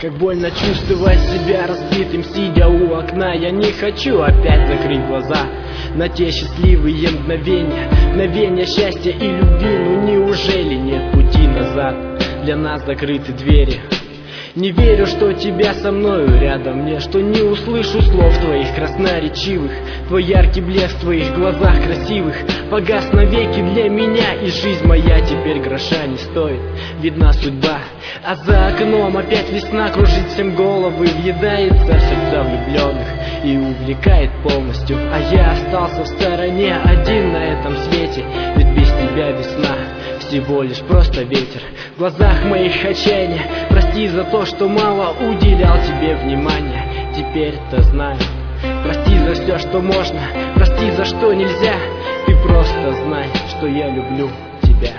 Как больно чувствовать себя разбитым, сидя у окна. Я не хочу опять закрыть глаза на те счастливые мгновения, мгновения счастья и любви. Ну неужели нет пути назад? Для нас закрыты двери. Не верю, что тебя со мною рядом нет, что не услышу слов твоих красноречивых. Твой яркий блеск в твоих глазах красивых погас навеки для меня, и жизнь моя теперь гроша не стоит. Видна судьба, а за окном опять весна кружит всем головы, въедается в сердца влюбленных и увлекает полностью. А я остался в стороне, один на этом свете, ведь без тебя весна всего лишь просто ветер. В глазах моих отчаяние, прости за то, что мало уделял тебе внимания. Теперь-то знаю, прости за все, что можно, прости за что нельзя. Ты просто знай, что я люблю тебя.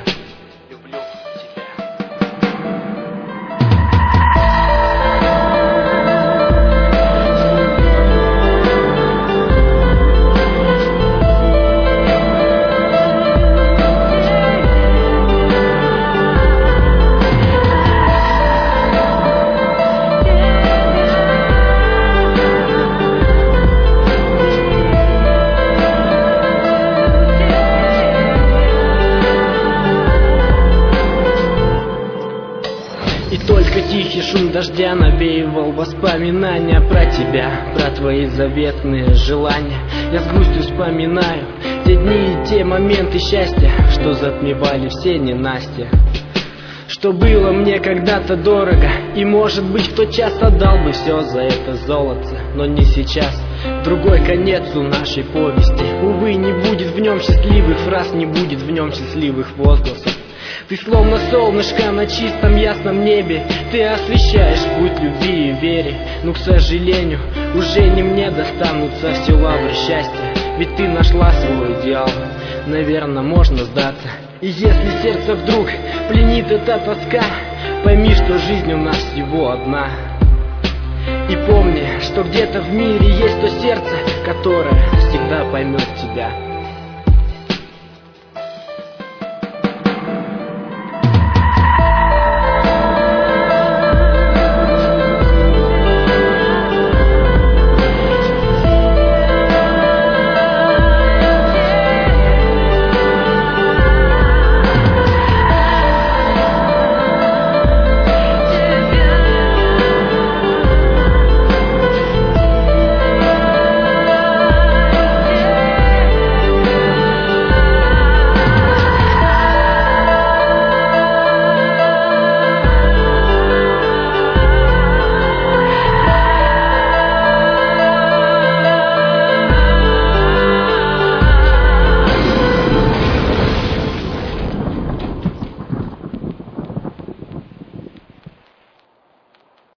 И только тихий шум дождя навеивал воспоминания про тебя, про твои заветные желания. Я с грустью вспоминаю те дни и те моменты счастья, что затмевали все ненастья. Что было мне когда-то дорого, и может быть в тот час отдал бы все за это золото. Но не сейчас, другой конец у нашей повести. Увы, не будет в нем счастливых фраз, не будет в нем счастливых возгласов. Ты словно солнышко на чистом ясном небе, ты освещаешь путь любви и вере. Но, к сожалению, уже не мне достанутся все лавры счастья, ведь ты нашла свой идеал, наверное, можно сдаться. И если сердце вдруг пленит эта тоска, пойми, что жизнь у нас всего одна. И помни, что где-то в мире есть то сердце, которое всегда поймет тебя.